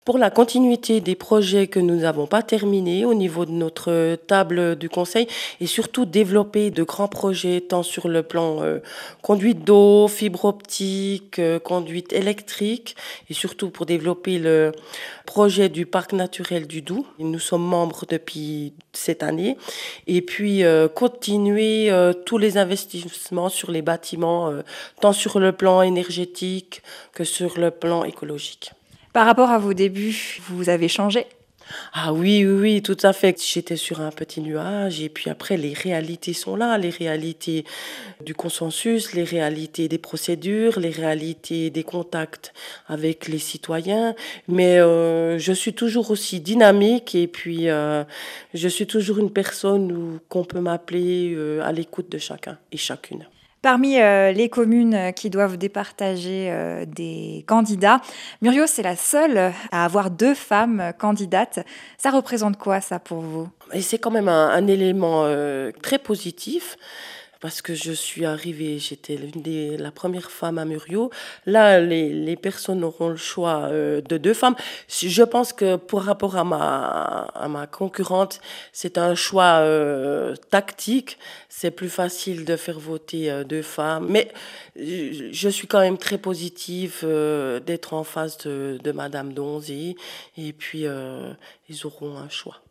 Pour la continuité des projets que nous n'avons pas terminés au niveau de notre table du conseil et surtout développer de grands projets tant sur le plan conduite d'eau, fibre optique, conduite électrique et surtout pour développer le projet du parc naturel du Doubs. Nous sommes membres depuis cette année et puis continuer tous les investissements sur les bâtiments tant sur le plan énergétique que sur le plan écologique. Par rapport à vos débuts, vous avez changé? Ah oui, oui, oui, tout à fait. J'étais sur un petit nuage et puis après, les réalités sont là, les réalités du consensus, les réalités des procédures, les réalités des contacts avec les citoyens. Mais je suis toujours aussi dynamique et puis je suis toujours une personne qu'on peut m'appeler à l'écoute de chacun et chacune. Parmi les communes qui doivent départager des candidats, Muriot, c'est la seule à avoir 2 femmes candidates. Ça représente quoi, ça, pour vous? Et c'est quand même un élément très positif. Parce que je suis arrivée, j'étais la première femme à Muriot. Là, les personnes auront le choix de 2 femmes. Je pense que pour rapport à ma concurrente, c'est un choix tactique. C'est plus facile de faire voter 2 femmes. Mais je suis quand même très positive d'être en face de Madame Donzy. Et puis, ils auront un choix.